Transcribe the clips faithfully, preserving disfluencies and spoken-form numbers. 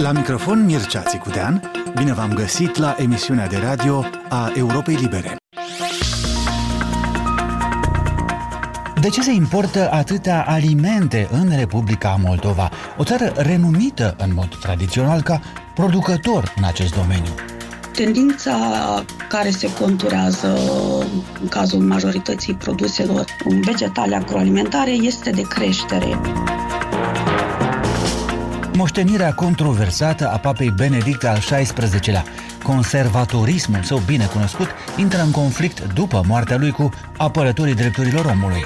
La microfon Mircea Țicudean, bine v-am găsit la emisiunea de radio a Europei Libere. De ce se importă atâtea alimente în Republica Moldova, o țară renumită în mod tradițional ca producător în acest domeniu? Tendința care se conturează în cazul majorității produselor vegetale agroalimentare este de creștere. Moștenirea controversată a papei Benedict al șaisprezecelea. Conservatorismul său bine cunoscut intră în conflict după moartea lui cu apărătorii drepturilor omului.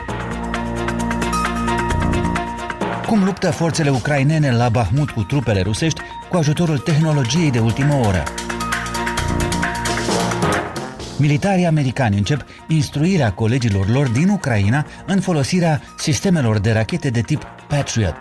Cum luptă forțele ucrainene la Bahmut cu trupele rusești cu ajutorul tehnologiei de ultimă oră? Militarii americani încep instruirea colegilor lor din Ucraina în folosirea sistemelor de rachete de tip Patriot.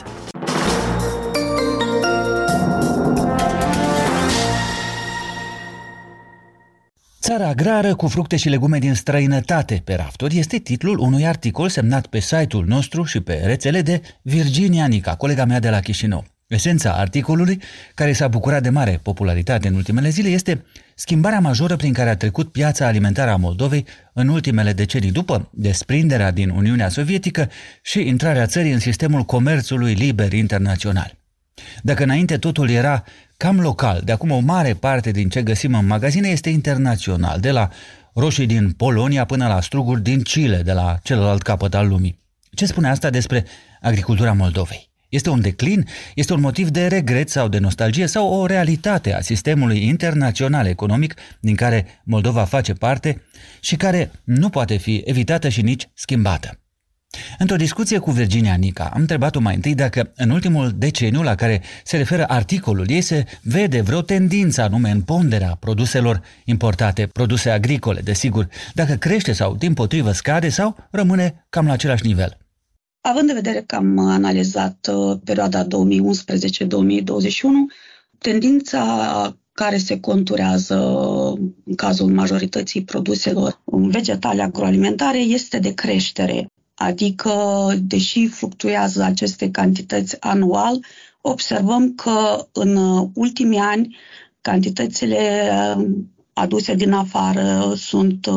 Țara agrară cu fructe și legume din străinătate pe rafturi este titlul unui articol semnat pe site-ul nostru și pe rețele de Virginia Nica, colega mea de la Chișinău. Esența articolului, care s-a bucurat de mare popularitate în ultimele zile, este schimbarea majoră prin care a trecut piața alimentară a Moldovei în ultimele decenii după desprinderea din Uniunea Sovietică și intrarea țării în sistemul comerțului liber internațional. Dacă înainte totul era cam local, de acum o mare parte din ce găsim în magazine este internațional, de la roșii din Polonia până la struguri din Chile, de la celălalt capăt al lumii. Ce spune asta despre agricultura Moldovei? Este un declin? Este un motiv de regret sau de nostalgie sau o realitate a sistemului internațional economic din care Moldova face parte și care nu poate fi evitată și nici schimbată? Într-o discuție cu Virginia Nica, am întrebat-o mai întâi dacă în ultimul deceniu la care se referă articolul ei se vede vreo tendință anume în ponderea produselor importate, produse agricole, desigur, dacă crește sau dimpotrivă scade sau rămâne cam la același nivel. Având în vedere că am analizat uh, perioada două mii unsprezece două mii douăzeci și unu, tendința care se conturează în cazul majorității produselor vegetale agroalimentare este de creștere. Adică, deși fluctuează aceste cantități anual, observăm că în ultimii ani cantitățile aduse din afară sunt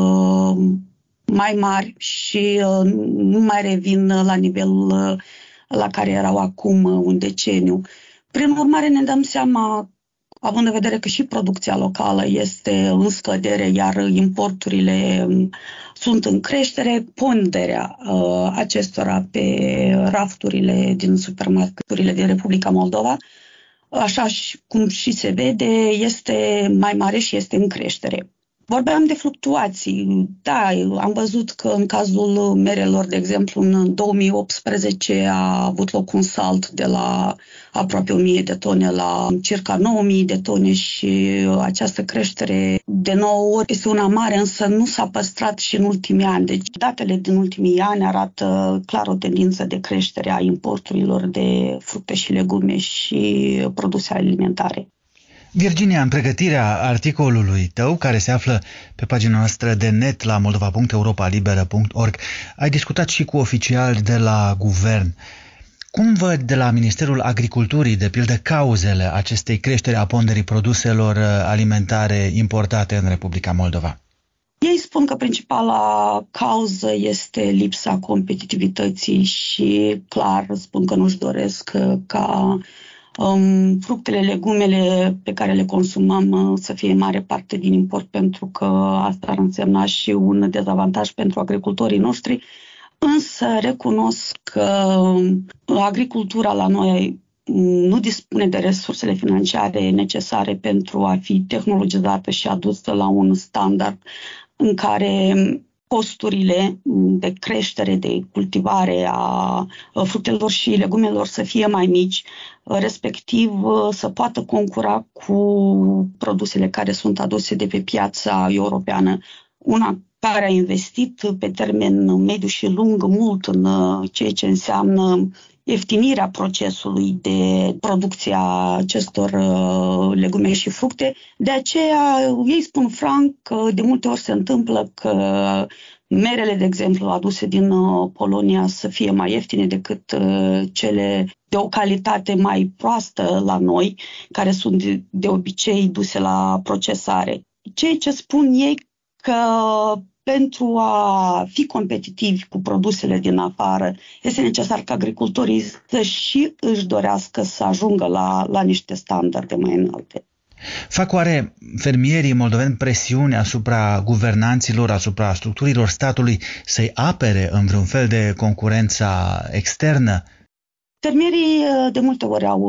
mai mari și nu mai revin la nivelul la care erau acum un deceniu. Prin urmare, ne dăm seama, având în vedere că și producția locală este în scădere, iar importurile sunt în creștere, ponderea uh, acestora pe rafturile din supermarketurile din Republica Moldova, așa cum și se vede, este mai mare și este în creștere. Vorbeam de fluctuații. Da, am văzut că în cazul merelor, de exemplu, în două mii optsprezece a avut loc un salt de la aproape o mie de tone la circa nouă mii de tone și această creștere de nouă ori este una mare, însă nu s-a păstrat și în ultimii ani. Deci datele din ultimii ani arată clar o tendință de creștere a importurilor de fructe și legume și produse alimentare. Virginia, în pregătirea articolului tău, care se află pe pagina noastră de net la moldova punct europa liberă punct org, ai discutat și cu oficiali de la guvern. Cum văd de la Ministerul Agriculturii, de pildă, cauzele acestei creșteri a ponderii produselor alimentare importate în Republica Moldova? Ei spun că principala cauză este lipsa competitivității și, clar, spun că nu-și doresc ca Um, fructele, legumele pe care le consumăm uh, să fie mare parte din import, pentru că asta ar însemna și un dezavantaj pentru agricultorii noștri. Însă recunosc că agricultura la noi nu dispune de resursele financiare necesare pentru a fi tehnologizată și adusă la un standard în care costurile de creștere, de cultivare a fructelor și legumelor să fie mai mici, respectiv să poată concura cu produsele care sunt aduse de pe piața europeană. Una care a investit pe termen mediu și lung mult în ceea ce înseamnă ieftinirea procesului de producție a acestor legume și fructe. De aceea ei spun franc că de multe ori se întâmplă că merele, de exemplu, aduse din Polonia să fie mai ieftine decât cele de o calitate mai proastă la noi, care sunt de obicei duse la procesare. Ceea ce spun ei că pentru a fi competitivi cu produsele din afară, este necesar ca agricultorii să și își dorească să ajungă la, la niște standarde mai înalte. Fac oare fermierii moldoveni presiune asupra guvernanților, asupra structurilor statului să-i apere în vreun fel de concurența externă? Fermierii de multe ori au,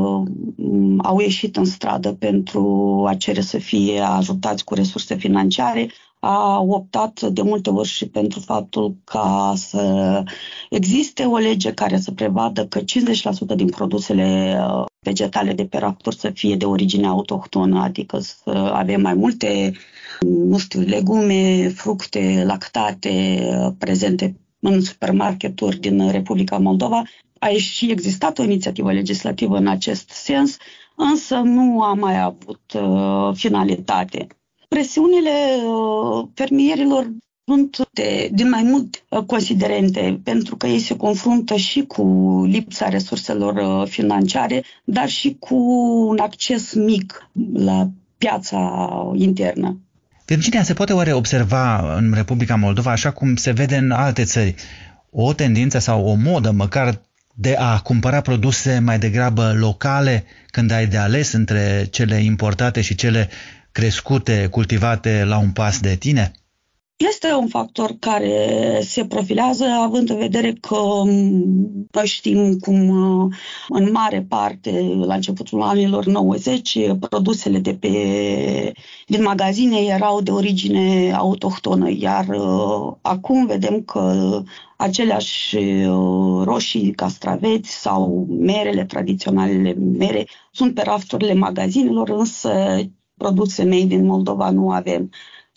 au ieșit în stradă pentru a cere să fie ajutați cu resurse financiare, au optat de multe ori și pentru faptul ca să existe o lege care să prevadă că cincizeci la sută din produsele vegetale de pe rafturi să fie de origine autohtonă, adică să avem mai multe, nu știu, legume, fructe, lactate prezente în supermarketuri din Republica Moldova. A și existat o inițiativă legislativă în acest sens, însă nu a mai avut uh, finalitate. Presiunile uh, fermierilor sunt de, din mai multe uh, considerente, pentru că ei se confruntă și cu lipsa resurselor uh, financiare, dar și cu un acces mic la piața internă. Virginia, se poate oare observa în Republica Moldova, așa cum se vede în alte țări, o tendință sau o modă măcar de a cumpăra produse mai degrabă locale când ai de ales între cele importate și cele crescute, cultivate la un pas de tine? Este un factor care se profilează, având în vedere că noi știm cum în mare parte, la începutul anilor nouăzeci, produsele de pe, din magazine erau de origine autohtonă, iar acum vedem că aceleași roșii, castraveți sau merele, tradiționalele mere, sunt pe rafturile magazinelor, însă produse made din Moldova nu avem.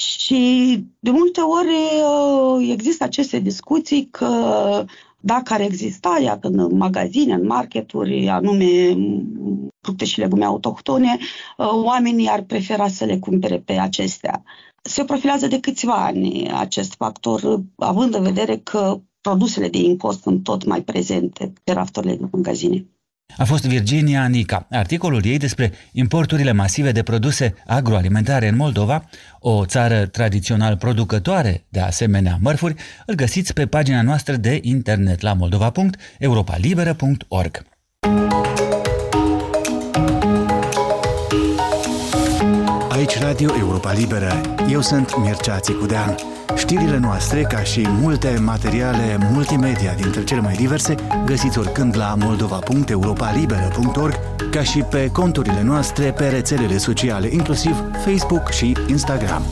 Și de multe ori există aceste discuții că dacă ar exista, iată, în magazine, în marketuri, anume fructe și legume autohtone, oamenii ar prefera să le cumpere pe acestea. Se profilează de câțiva ani acest factor, având în vedere că produsele de import sunt tot mai prezente pe rafturile din magazine. A fost Virginia Nica. Articolul ei despre importurile masive de produse agroalimentare în Moldova, o țară tradițional producătoare de asemenea mărfuri, îl găsiți pe pagina noastră de internet la moldova punct europa liberă punct org. Aici Radio Europa Liberă. Eu sunt Mircea Țicudean. Știrile noastre, ca și multe materiale multimedia dintre cele mai diverse, găsiți oricând la moldova punct europa liberă punct org, ca și pe conturile noastre pe rețelele sociale, inclusiv Facebook și Instagram.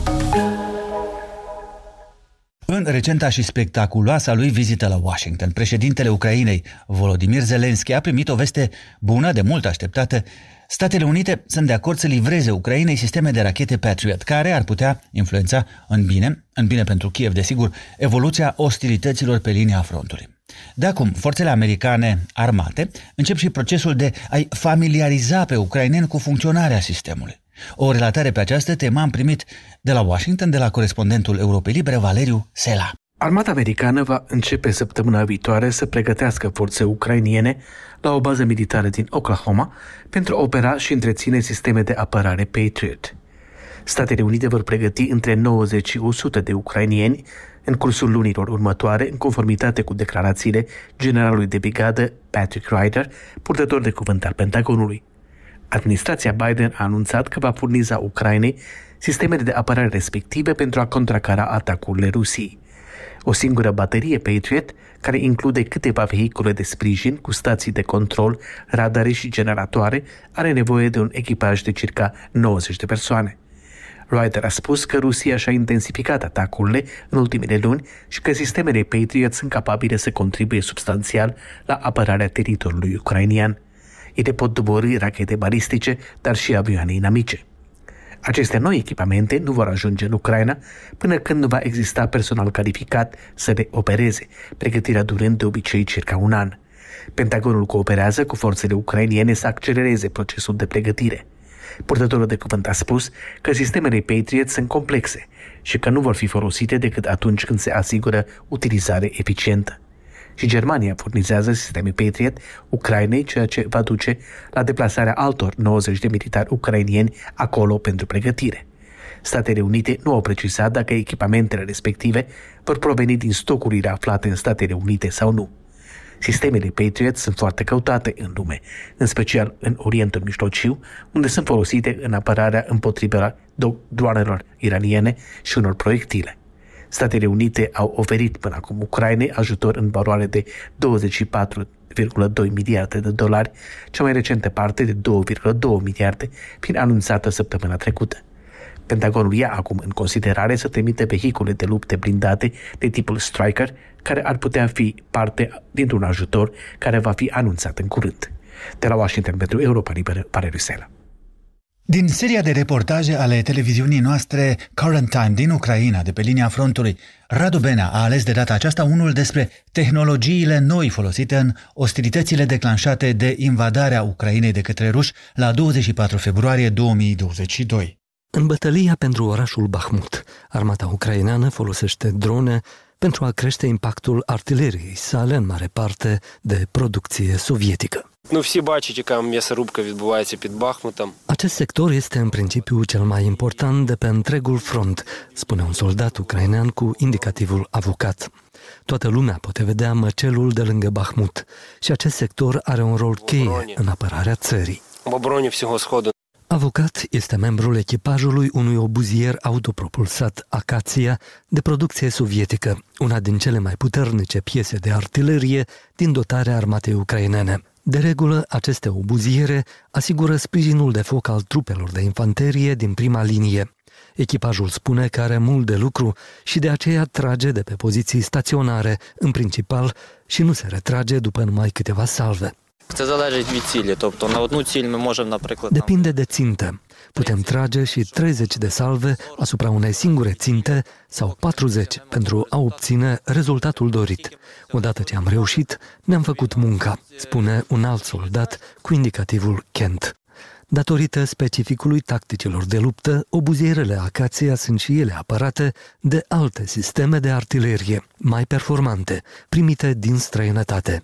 În recenta și spectaculoasa lui vizită la Washington, președintele Ucrainei, Volodymyr Zelensky, a primit o veste bună, de mult așteptată. Statele Unite sunt de acord să livreze Ucrainei sisteme de rachete Patriot, care ar putea influența în bine, în bine pentru Kiev, desigur, evoluția ostilităților pe linia frontului. De acum, forțele americane armate încep și procesul de a-i familiariza pe ucraineni cu funcționarea sistemului. O relatare pe această temă am primit de la Washington, de la corespondentul Europei Libere, Valeriu Sela. Armata americană va începe săptămâna viitoare să pregătească forțe ucrainiene la o bază militară din Oklahoma pentru a opera și întreține sisteme de apărare Patriot. Statele Unite vor pregăti între nouăzeci și o sută de ucrainieni în cursul lunilor următoare, în conformitate cu declarațiile generalului de brigadă Patrick Ryder, purtător de cuvânt al Pentagonului. Administrația Biden a anunțat că va furniza Ucrainei sistemele de apărare respective pentru a contracara atacurile Rusiei. O singură baterie Patriot, care include câteva vehicule de sprijin cu stații de control, radare și generatoare, are nevoie de un echipaj de circa nouăzeci de persoane. Ryder a spus că Rusia și-a intensificat atacurile în ultimele luni și că sistemele Patriot sunt capabile să contribuie substanțial la apărarea teritoriului ucrainian. Ele pot doborî rachete balistice, dar și avioane inamice. Aceste noi echipamente nu vor ajunge în Ucraina până când nu va exista personal calificat să le opereze, pregătirea durând de obicei circa un an. Pentagonul cooperează cu forțele ucrainene să accelereze procesul de pregătire. Purtătorul de cuvânt a spus că sistemele Patriot sunt complexe și că nu vor fi folosite decât atunci când se asigură utilizare eficientă. Și Germania furnizează sisteme Patriot Ucrainei, ceea ce va duce la deplasarea altor nouăzeci de militari ucrainieni acolo pentru pregătire. Statele Unite nu au precizat dacă echipamentele respective vor proveni din stocurile aflate în Statele Unite sau nu. Sistemele Patriot sunt foarte căutate în lume, în special în Orientul Mijlociu, unde sunt folosite în apărarea împotriva droanelor iraniene și unor proiectile. Statele Unite au oferit până acum Ucrainei ajutor în valoare de douăzeci și patru virgulă doi miliarde de dolari, cea mai recentă parte de doi virgulă doi miliarde, fiind anunțată săptămâna trecută. Pentagonul ia acum în considerare să trimite vehicule de lupte blindate de tipul Striker, care ar putea fi parte dintr-un ajutor care va fi anunțat în curând. De la Washington pentru Europa Liberă, Valery Sela. Din seria de reportaje ale televiziunii noastre Current Time din Ucraina, de pe linia frontului, Radu Benea a ales de data aceasta unul despre tehnologiile noi folosite în ostilitățile declanșate de invadarea Ucrainei de către ruși la douăzeci și patru februarie două mii douăzeci și doi. În bătălia pentru orașul Bahmut, armata ucraineană folosește drone pentru a crește impactul artileriei sale, în mare parte de producție sovietică. Nu всі бачать, яка м'ясорубка відбувається під Бахмутом. Acest sector este în principiu cel mai important de pe întregul front, spune un soldat ucrainean cu indicativul avocat. Toată lumea poate vedea măcelul de lângă Bahmut și acest sector are un rol cheie în apărarea țării. В обороні всього Сходу. Avocat este membrul echipajului unui obuzier autopropulsat Acația de producție sovietică, una din cele mai puternice piese de artilerie din dotarea armatei ucrainene. De regulă, aceste obuziere asigură sprijinul de foc al trupelor de infanterie din prima linie. Echipajul spune că are mult de lucru și de aceea trage de pe poziții staționare, în principal, și nu se retrage după numai câteva salve. Це залежить від цілі, тобто на одну ціль ми можемо, наприклад... Depinde de țintă. Putem trage și treizeci de salve asupra unei singure ținte sau patruzeci pentru a obține rezultatul dorit. Odată ce am reușit, ne-am făcut munca, spune un alt soldat cu indicativul Kent. Datorită specificului tacticilor de luptă, obuzierele Acația sunt și ele apărate de alte sisteme de artilerie, mai performante, primite din străinătate.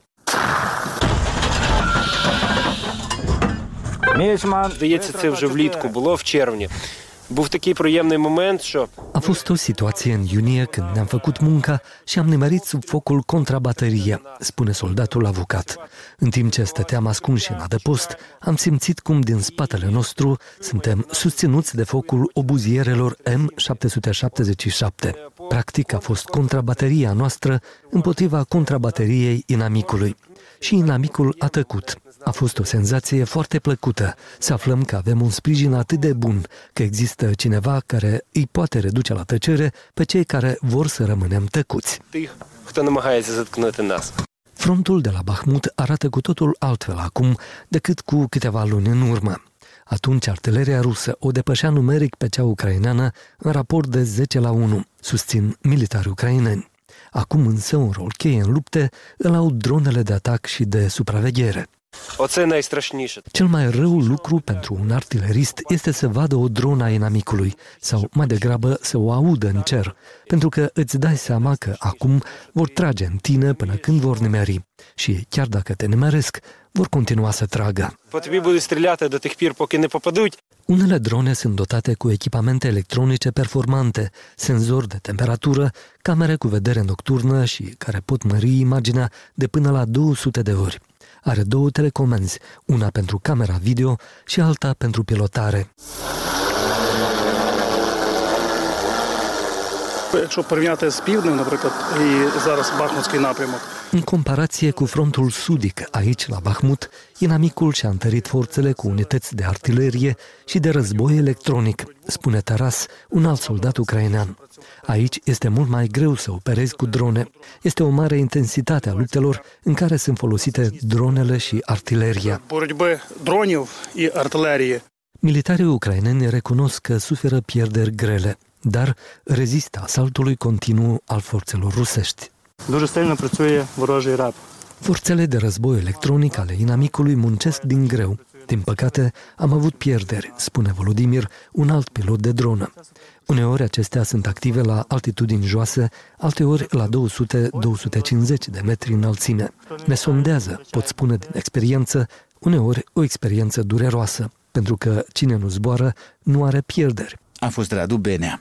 Здається, це вже влітку було, в червні. Був такий приємний момент, що... A fost o situație în iunie când ne-am făcut munca și am nimerit sub focul contrabaterie, spune soldatul avocat. În timp ce stăteam ascunși în adăpost, am simțit cum din spatele nostru suntem susținuți de focul obuzierelor M șapte sute șaptezeci și șapte. Practic a fost contrabateria noastră împotriva contrabateriei inamicului. Și inamicul a tăcut. A fost o senzație foarte plăcută să aflăm că avem un sprijin atât de bun, că există cineva care îi poate reduce la tăcere pe cei care vor să rămânem tăcuți. Frontul de la Bahmut arată cu totul altfel acum decât cu câteva luni în urmă. Atunci artileria rusă o depășea numeric pe cea ucraineană în raport de zece la unu, susțin militari ucraineni. Acum însă un rol cheie în lupte îl au dronele de atac și de supraveghere. Cel mai rău lucru pentru un artilerist este să vadă o dronă a inamicului sau mai degrabă să o audă în cer, pentru că îți dai seama că acum vor trage în tine până când vor nimeri și chiar dacă te nimeresc, vor continua să tragă. Unele drone sunt dotate cu echipamente electronice performante, senzori de temperatură, camere cu vedere nocturnă și care pot mări imaginea de până la două sute de ori. Are două telecomenzi, una pentru camera video și alta pentru pilotare. Якщо порівняти з півднем, наприклад, і зараз Бахмутський напрямок. În comparație cu frontul sudic, aici la Bahmut, inamicul și-a întărit forțele cu unități de artilerie și de război electronic, spune Taras, un alt soldat ucrainean. Aici este mult mai greu să operezi cu drone. Este o mare intensitate a luptelor în care sunt folosite dronele și artileria. Боротьби дронів і артилерії. Militarii ucraineni recunosc că suferă pierderi grele, dar rezistă asaltului continuu al forțelor rusești. Дуже сильно працює ворожий реп. Forțele de război electronic ale inamicului muncesc din greu. Din păcate, am avut pierderi, spune Volodimir, un alt pilot de dronă. Uneori acestea sunt active la altitudini joase, alteori la două sute - două sute cincizeci de metri înălțime. Ne sondează, pot spune din experiență, uneori o experiență dureroasă, pentru că cine nu zboară nu are pierderi. A fost Radu Benea.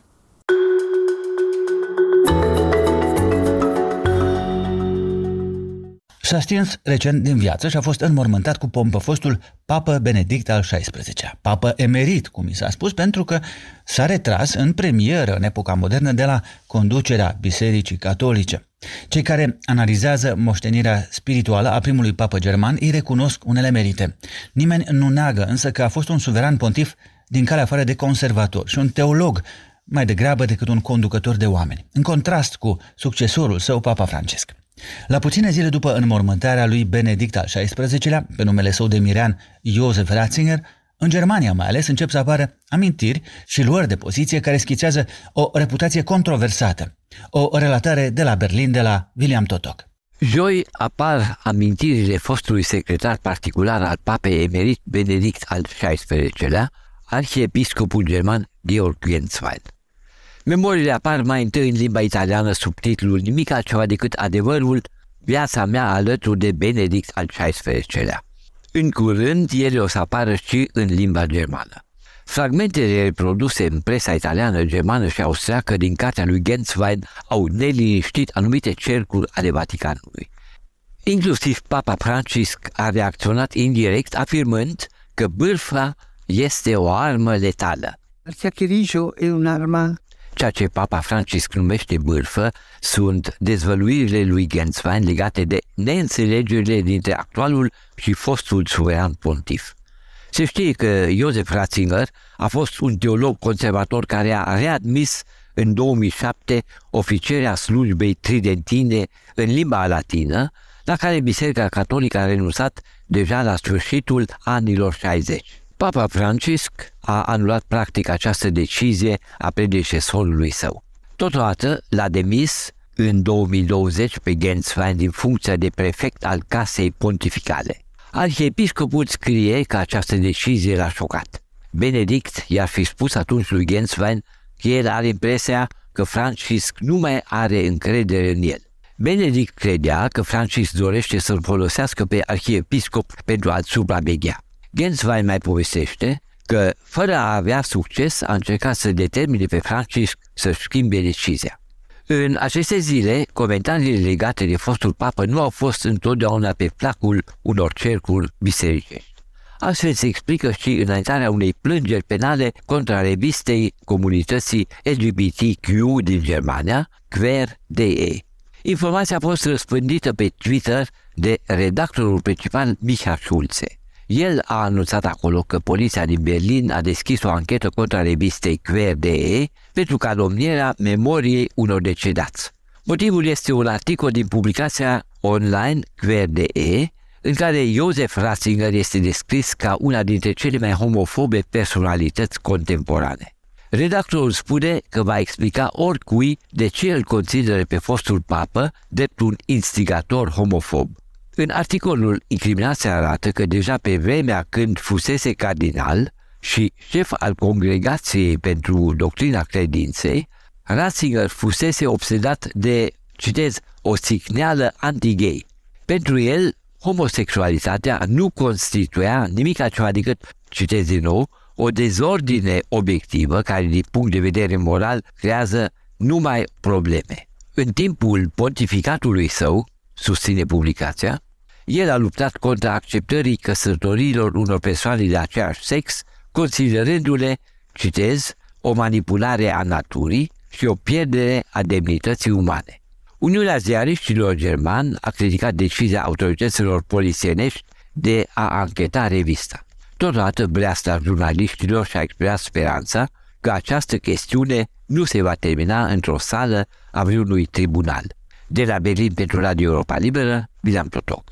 S-a stins recent din viață și a fost înmormântat cu pompă fostul Papă Benedict al șaisprezecelea-lea. Papă emerit, cum i s-a spus, pentru că s-a retras în premieră în epoca modernă de la conducerea Bisericii Catolice. Cei care analizează moștenirea spirituală a primului papă german îi recunosc unele merite. Nimeni nu neagă însă că a fost un suveran pontif din calea afară de conservator și un teolog mai degrabă decât un conducător de oameni, în contrast cu succesorul său, Papa Francisc. La puține zile după înmormântarea lui Benedict al șaisprezecelea-lea, pe numele său de mirean Josef Ratzinger, în Germania mai ales încep să apară amintiri și luări de poziție care schițează o reputație controversată. O relatare de la Berlin de la William Totok. Joi apar amintirile fostului secretar particular al papei emerit Benedict al șaisprezecelea-lea, arhiepiscopul german Georg Genswein. Memoriile apar mai întâi în limba italiană sub titlul Nimic altceva decât adevărul, viața mea alături de Benedict al șaisprezecelea-lea. În curând, ele o să apară și în limba germană. Fragmentele reproduse în presa italiană, germană și austriacă din cartea lui Genswein au neliniștit anumite cercuri ale Vaticanului. Inclusiv Papa Francisc a reacționat indirect, afirmând că bârfa este o armă letală. Chiacchieriggio e un'arma. Ceea ce Papa Francisc numește bârfă sunt dezvăluirile lui Genswein legate de neînțelegerile dintre actualul și fostul suveran pontif. Se știe că Josef Ratzinger a fost un teolog conservator care a readmis în două mii șapte oficierea slujbei tridentine în limba latină, la care Biserica Catolică a renunțat deja la sfârșitul anilor șaizeci. Papa Francisc a anulat practic această decizie a predecesorului său. Totodată l-a demis în două mii douăzeci pe Genswein din funcția de prefect al Casei Pontificale. Arhiepiscopul scrie că această decizie l-a șocat. Benedict i-ar fi spus atunci lui Genswein că el are impresia că Francisc nu mai are încredere în el. Benedict credea că Francisc dorește să-l folosească pe arhiepiscop pentru a-l supraveghea. Genswein mai povestește că, fără a avea succes, a încercat să determine pe Francisc să-și schimbe decizia. În aceste zile, comentariile legate de fostul papă nu au fost întotdeauna pe placul unor cercuri bisericești. Astfel se explică și înaintarea unei plângeri penale contra revistei comunității L G B T Q din Germania, Queer punct de. Informația a fost răspândită pe Twitter de redactorul principal Micha Schulze. El a anunțat acolo că poliția din Berlin a deschis o anchetă contra revistei Queer punct de pentru calomnierea memoriei unor decedați. Motivul este un articol din publicația online Queer punct de, în care Josef Ratzinger este descris ca una dintre cele mai homofobe personalități contemporane. Redactorul spune că va explica oricui de ce îl consideră pe fostul papă drept un instigator homofob. În articolul, incriminația arată că deja pe vremea când fusese cardinal și șef al Congregației pentru Doctrina Credinței, Ratzinger fusese obsedat de, citez, o sicneală anti-gay. Pentru el, homosexualitatea nu constituia nimic altceva decât, citez din nou, o dezordine obiectivă care, din punct de vedere moral, creează numai probleme. În timpul pontificatului său, susține publicația, el a luptat contra acceptării căsătoriilor unor persoane de același sex, considerându-le, citez, o manipulare a naturii și o pierdere a demnității umane. Uniunea Ziariștilor German a criticat decizia autorităților polițienești de a ancheta revista. Totodată, breasta jurnaliștilor și-a exprimat speranța că această chestiune nu se va termina într-o sală a vreunui tribunal. De la Berlin pentru Radio Europa Liberă, William Totok.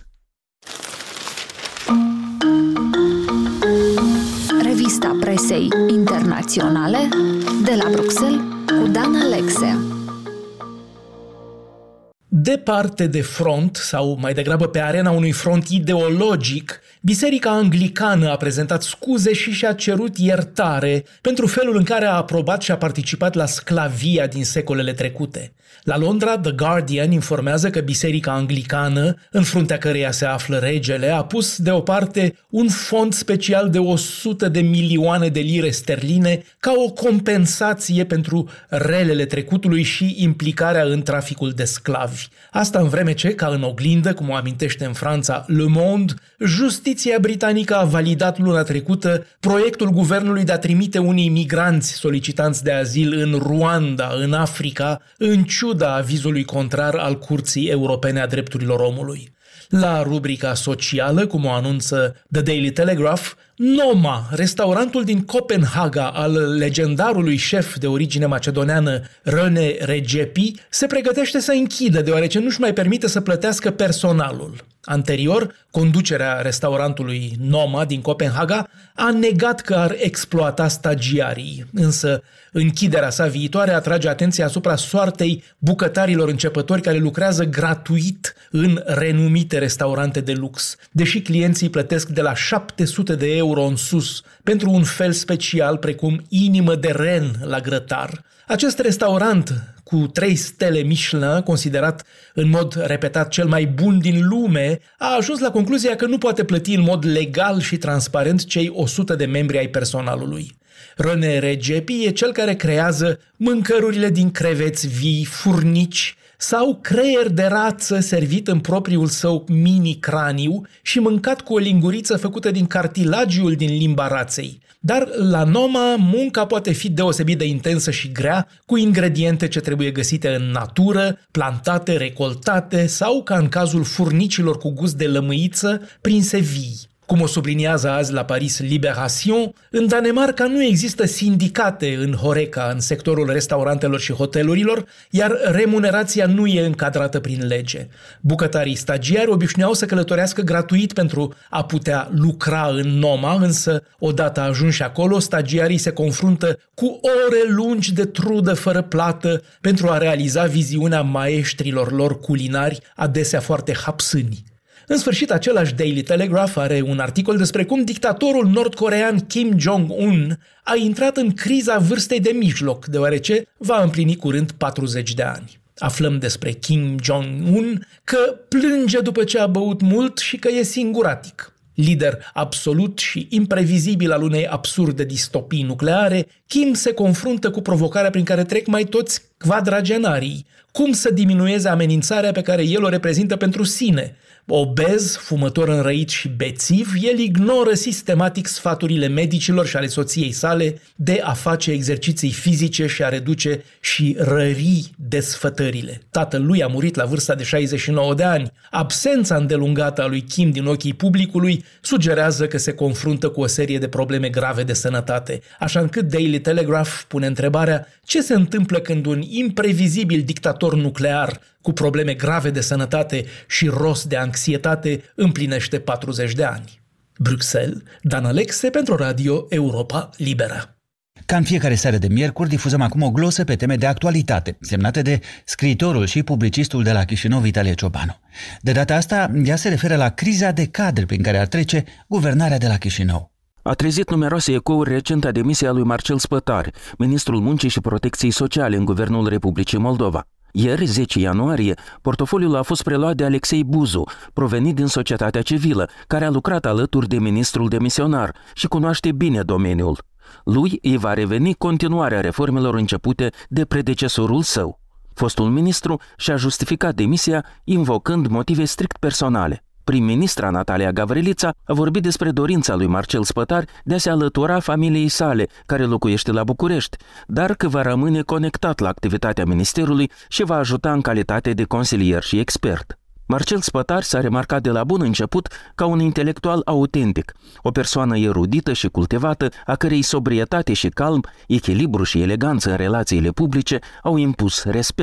Revista presei internaționale de la Bruxelles cu Dan Alexe. Departe de front, sau mai degrabă pe arena unui front ideologic, Biserica Anglicană a prezentat scuze și și-a cerut iertare pentru felul în care a aprobat și a participat la sclavia din secolele trecute. La Londra, The Guardian informează că Biserica Anglicană, în fruntea căreia se află regele, a pus deoparte un fond special de o sută de milioane de lire sterline ca o compensație pentru relele trecutului și implicarea în traficul de sclavi. Asta în vreme ce, ca în oglindă, cum o amintește în Franța Le Monde, justiția britanică a validat luna trecută proiectul guvernului de a trimite unii migranți solicitanți de azil în Rwanda, în Africa, în ciuda avizului contrar al Curții Europene a Drepturilor Omului. La rubrica socială, cum o anunță The Daily Telegraph, Noma, restaurantul din Copenhaga al legendarului șef de origine macedoneană Rene Redzepi, se pregătește să închidă deoarece nu-și mai permite să plătească personalul. Anterior, conducerea restaurantului Noma din Copenhaga a negat că ar exploata stagiarii, însă închiderea sa viitoare atrage atenția asupra soartei bucătarilor începători care lucrează gratuit în renumite restaurante de lux, deși clienții plătesc de la șapte sute de euro în sus pentru un fel special precum inimă de ren la grătar. Acest restaurant cu trei stele Michelin, considerat în mod repetat cel mai bun din lume, a ajuns la concluzia că nu poate plăti în mod legal și transparent cei o sută de membri ai personalului. Rene Redzepi e cel care creează mâncărurile din creveți vii, furnici sau creier de rață servit în propriul său mini-craniu și mâncat cu o linguriță făcută din cartilagiul din limba raței. Dar la Noma munca poate fi deosebit de intensă și grea, cu ingrediente ce trebuie găsite în natură, plantate, recoltate sau, ca în cazul furnicilor cu gust de lămâiță, prinse vii. Cum o subliniază azi la Paris Libération, în Danemarca nu există sindicate în Horeca, în sectorul restaurantelor și hotelurilor, iar remunerația nu e încadrată prin lege. Bucătarii stagiari obișnuiau să călătorească gratuit pentru a putea lucra în Noma, însă, odată ajunși acolo, stagiarii se confruntă cu ore lungi de trudă fără plată pentru a realiza viziunea maestrilor lor culinari, adesea foarte hapsâni. În sfârșit, același Daily Telegraph are un articol despre cum dictatorul nord-corean Kim Jong-un a intrat în criza vârstei de mijloc, deoarece va împlini curând patruzeci de ani. Aflăm despre Kim Jong-un că plânge după ce a băut mult și că e singuratic. Lider absolut și imprevizibil al unei absurde distopii nucleare, Kim se confruntă cu provocarea prin care trec mai toți quadragenarii. Cum să diminueze amenințarea pe care el o reprezintă pentru sine? Obez, fumător înrăit și bețiv, el ignoră sistematic sfaturile medicilor și ale soției sale de a face exerciții fizice și a reduce și rări desfătările. Tatăl lui a murit la vârsta de șaizeci și nouă de ani. Absența îndelungată a lui Kim din ochii publicului sugerează că se confruntă cu o serie de probleme grave de sănătate, așa încât Daily Telegraph pune întrebarea ce se întâmplă când un imprevizibil dictator nuclear cu probleme grave de sănătate și rost de anxietate împlinește patruzeci de ani. Bruxelles, Dan Alexe pentru Radio Europa Liberă. Ca în fiecare seară de miercuri, difuzăm acum o glosă pe teme de actualitate, semnată de scriitorul și publicistul de la Chișinău, Vitalie Ciobanu. De data asta, ea se referă la criza de cadre prin care ar trece guvernarea de la Chișinău. A trezit numeroase ecouri recenta demisia lui Marcel Spătar, ministrul Muncii și Protecției Sociale în Guvernul Republicii Moldova. Ieri, zece ianuarie, portofoliul a fost preluat de Alexei Buzu, provenit din societatea civilă, care a lucrat alături de ministrul demisionar și cunoaște bine domeniul. Lui îi va reveni continuarea reformelor începute de predecesorul său. Fostul ministru și-a justificat demisia invocând motive strict personale. Prim-ministra Natalia Gavrilița a vorbit despre dorința lui Marcel Spătar de a se alătura familiei sale, care locuiește la București, dar că va rămâne conectat la activitatea ministerului și va ajuta în calitate de consilier și expert. Marcel Spătar s-a remarcat de la bun început ca un intelectual autentic, o persoană erudită și cultivată, a cărei sobrietate și calm, echilibru și eleganță în relațiile publice au impus respect.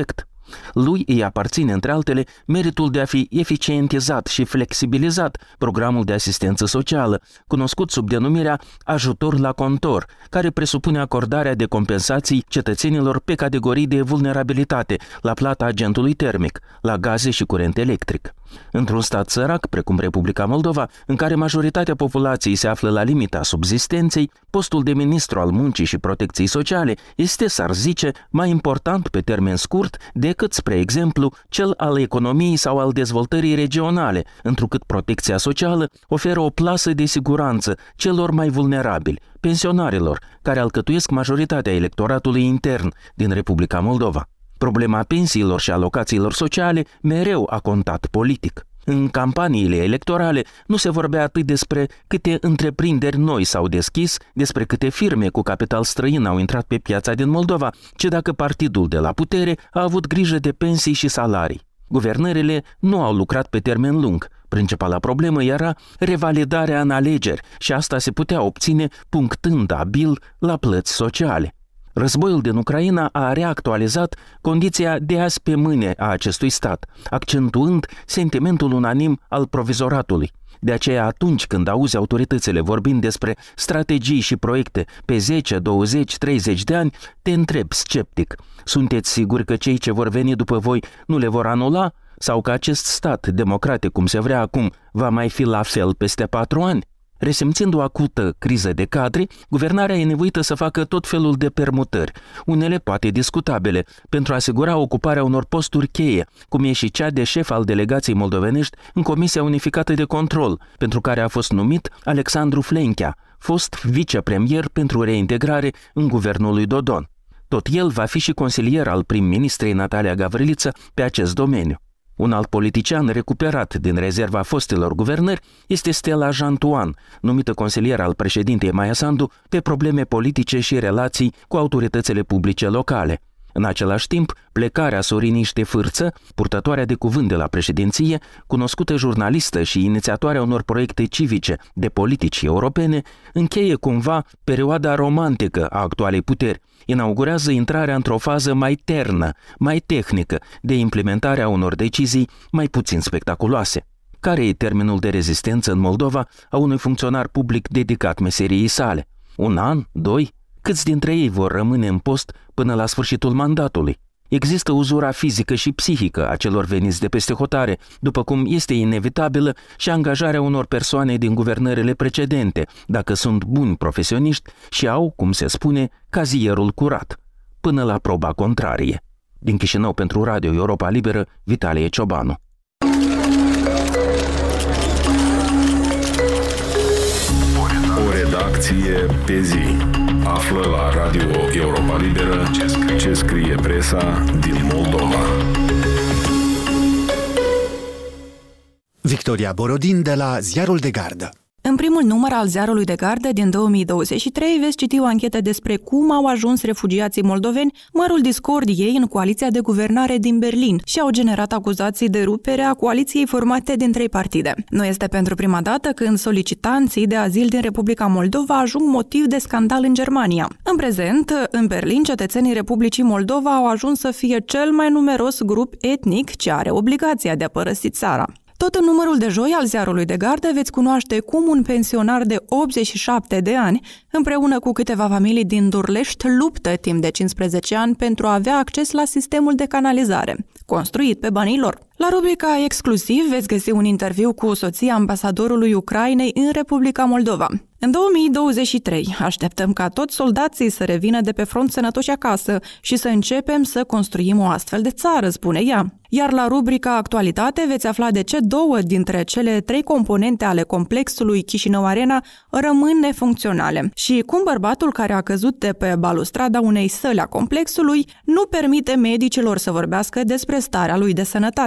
Lui îi aparține, între altele, meritul de a fi eficientizat și flexibilizat programul de asistență socială, cunoscut sub denumirea ajutor la contor, care presupune acordarea de compensații cetățenilor pe categorii de vulnerabilitate, la plata agentului termic, la gaze și curent electric. Într-un stat sărac, precum Republica Moldova, în care majoritatea populației se află la limita subzistenței, postul de ministru al muncii și protecției sociale este, s-ar zice, mai important pe termen scurt decât, spre exemplu, cel al economiei sau al dezvoltării regionale, întrucât protecția socială oferă o plasă de siguranță celor mai vulnerabili, pensionarilor, care alcătuiesc majoritatea electoratului intern din Republica Moldova. Problema pensiilor și alocațiilor sociale mereu a contat politic. În campaniile electorale nu se vorbea atât despre câte întreprinderi noi s-au deschis, despre câte firme cu capital străin au intrat pe piața din Moldova, ci dacă partidul de la putere a avut grijă de pensii și salarii. Guvernările nu au lucrat pe termen lung. Principala problemă era revalidarea în alegeri și asta se putea obține punctând abil la plăți sociale. Războiul din Ucraina a reactualizat condiția de azi pe mâine a acestui stat, accentuând sentimentul unanim al provizoratului. De aceea, atunci când auzi autoritățile vorbind despre strategii și proiecte pe zece, douăzeci, treizeci de ani, te întrebi sceptic: sunteți siguri că cei ce vor veni după voi nu le vor anula? Sau că acest stat democratic, cum se vrea acum, va mai fi la fel peste patru ani? Resimțind o acută criză de cadre, guvernarea e nevoită să facă tot felul de permutări, unele poate discutabile, pentru a asigura ocuparea unor posturi cheie, cum e și cea de șef al delegației moldovenești în Comisia Unificată de Control, pentru care a fost numit Alexandru Flenchea, fost vicepremier pentru reintegrare în guvernul lui Dodon. Tot el va fi și consilier al prim-ministrei Natalia Gavriliță pe acest domeniu. Un alt politician recuperat din rezerva fostelor guvernări este Stella Jantuan, numită consilier al președintei Maia Sandu pe probleme politice și relații cu autoritățile publice locale. În același timp, plecarea Sorinei Ștefârță, purtătoarea de cuvânt de la președinție, cunoscută jurnalistă și inițiatoarea unor proiecte civice de politici europene, încheie cumva perioada romantică a actualei puteri, inaugurează intrarea într-o fază mai ternă, mai tehnică, de implementarea unor decizii mai puțin spectaculoase. Care e termenul de rezistență în Moldova a unui funcționar public dedicat meseriei sale? Un an? Doi? Câți dintre ei vor rămâne în post până la sfârșitul mandatului? Există uzura fizică și psihică a celor veniți de peste hotare, după cum este inevitabilă și angajarea unor persoane din guvernările precedente, dacă sunt buni profesioniști și au, cum se spune, cazierul curat, până la proba contrarie. Din Chișinău pentru Radio Europa Liberă, Vitalie Ciobanu. O redacție pe zi. Află la Radio Europa Liberă ce scrie, ce scrie presa din Moldova. Victoria Borodin de la Ziarul de Gardă. În primul număr al Ziarului de Gardă din două mii douăzeci și trei veți citi o anchetă despre cum au ajuns refugiații moldoveni mărul discordiei în coaliția de guvernare din Berlin și au generat acuzații de rupere a coaliției formate din trei partide. Nu este pentru prima dată când solicitanții de azil din Republica Moldova ajung motiv de scandal în Germania. În prezent, în Berlin, cetățenii Republicii Moldova au ajuns să fie cel mai numeros grup etnic ce are obligația de a părăsi țara. Tot în numărul de joi al Ziarului de Gardă veți cunoaște cum un pensionar de optzeci și șapte de ani, împreună cu câteva familii din Durlești, luptă timp de cincisprezece ani pentru a avea acces la sistemul de canalizare, construit pe banii lor. La rubrica Exclusiv veți găsi un interviu cu soția ambasadorului Ucrainei în Republica Moldova. În două mii douăzeci și trei așteptăm ca toți soldații să revină de pe front sănătoși acasă și să începem să construim o astfel de țară, spune ea. Iar la rubrica Actualitate veți afla de ce două dintre cele trei componente ale complexului Chișinău Arena rămân nefuncționale și cum bărbatul care a căzut de pe balustrada unei săli a complexului nu permite medicilor să vorbească despre starea lui de sănătate.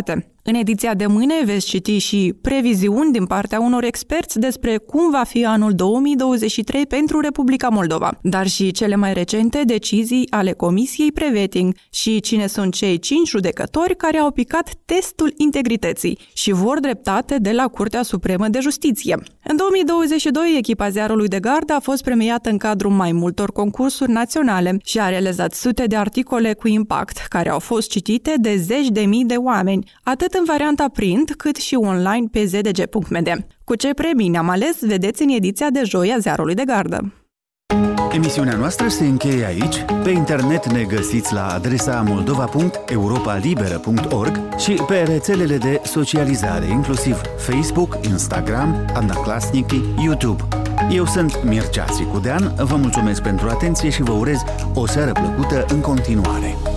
În ediția de mâine veți citi și previziuni din partea unor experți despre cum va fi anul două mii douăzeci și trei pentru Republica Moldova, dar și cele mai recente decizii ale Comisiei Preveting și cine sunt cei cinci judecători care au picat testul integrității și vor dreptate de la Curtea Supremă de Justiție. În două mii douăzeci și doi, echipa Ziarului de Gardă a fost premiată în cadrul mai multor concursuri naționale și a realizat sute de articole cu impact, care au fost citite de zeci de mii de oameni, atât în varianta print, cât și online pe z d g punct m d. Cu ce premii ne-am ales, vedeți în ediția de joi a Ziarului de Gardă. Emisiunea noastră se încheie aici. Pe internet ne găsiți la adresa moldova punct europa liberă punct org și pe rețelele de socializare, inclusiv Facebook, Instagram, Odnoklassniki, YouTube. Eu sunt Mircea Țicudean, vă mulțumesc pentru atenție și vă urez o seară plăcută în continuare.